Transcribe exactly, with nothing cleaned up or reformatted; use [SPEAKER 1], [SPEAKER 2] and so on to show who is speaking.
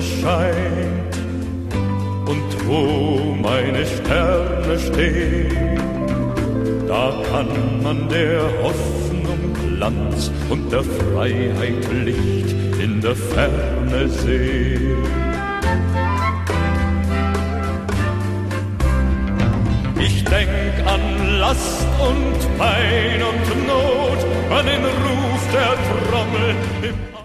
[SPEAKER 1] scheint und wo meine Sterne stehen, da kann man der Hoffnung Glanz und der Freiheit Licht in der Ferne sehen. Ich denk an Last und Pein und Not, an den Ruf der Trommel im